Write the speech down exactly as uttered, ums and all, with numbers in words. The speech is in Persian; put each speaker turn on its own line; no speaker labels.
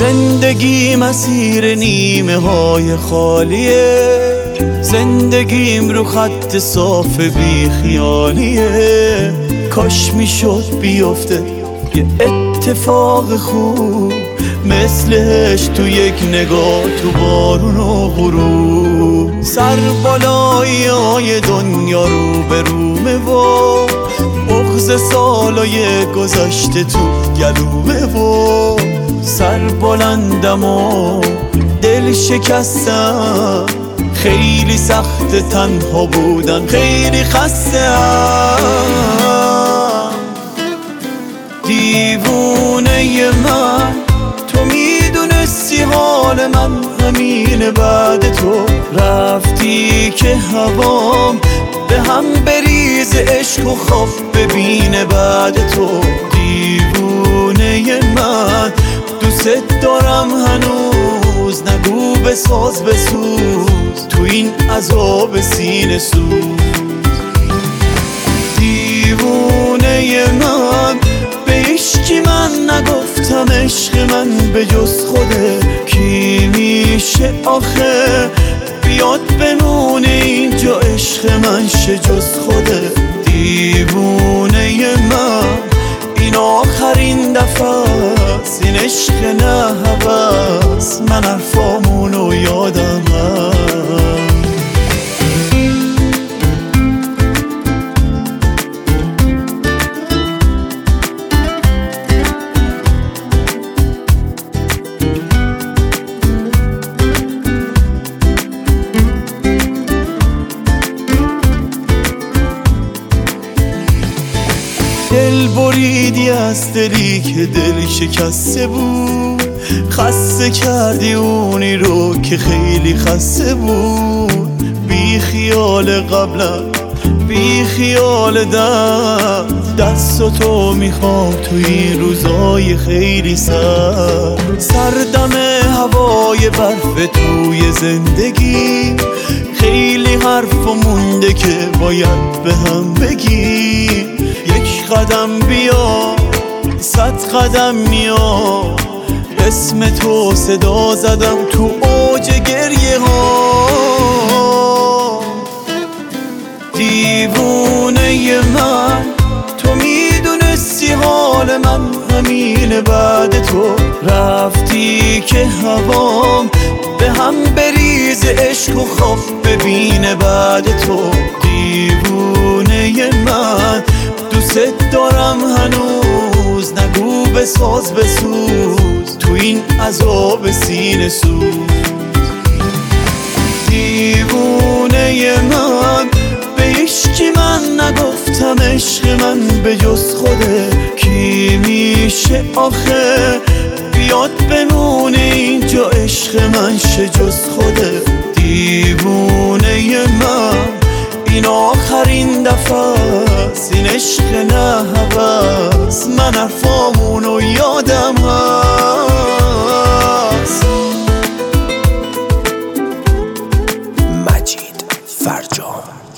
زندگی مسیر نیمه های خالیه، زندگیم رو خط صاف بی خیالیه. کاش میشد بیفته یه اتفاق خوب مثلش تو یک نگاه تو بارون و غروب. سر بالایی های دنیا رو به رومه و بغض سالای گذشته تو گلومه و سر بلندم و دل شکستم. خیلی سخت تنها بودن، خیلی خستم. دیوونه من تو میدونستی حال من همینه، بعد تو رفتی که هوام به هم بریز عشق و خواب ببینه. بعد تو دیوونه من دوست دارم هنوز، نگو بساز بسوز تو این عذاب سینه سوز. دیوونه من به عشقی من نگفتم عشق من به جز خوده. کی میشه آخه بیاد بمونه اینجا عشق من شه جز خوده. دیوونه من این آخرین دفعه است، این عشق نه هوس، من حرفامونو یادم هست. دل بریدی از دلی که دل شکسته بود، خسته کردی اونی رو که خیلی خسته بود. بی خیال قبلا بی خیال درد، دست تو میخوام تو این روزای خیلی سرد. سردم هوای برف توی زندگی، خیلی حرف مونده که باید به هم بگی. یک قدم بیا صد قدم میا، اسم تو صدا زدم تو اوج گریه ها. دیوونه من تو میدونستی حال من همینه، بعد تو رفتی که هوام به هم بریز عشق و خواب ببینه. بعد تو دیوونه من دوست دارم هنوز، نگو بساز بسوز تو این عذاب سینه سوز. دیوونه من به عشقی من نگفتم عشق من به جز خوده. کی میشه آخه بیاد بمونه اینجا عشق من شه جز خوده. دیوونه من این آخرین دفعه است، این عشق نه هوس، من حرفامونو یادم هست.
مجید فرجام.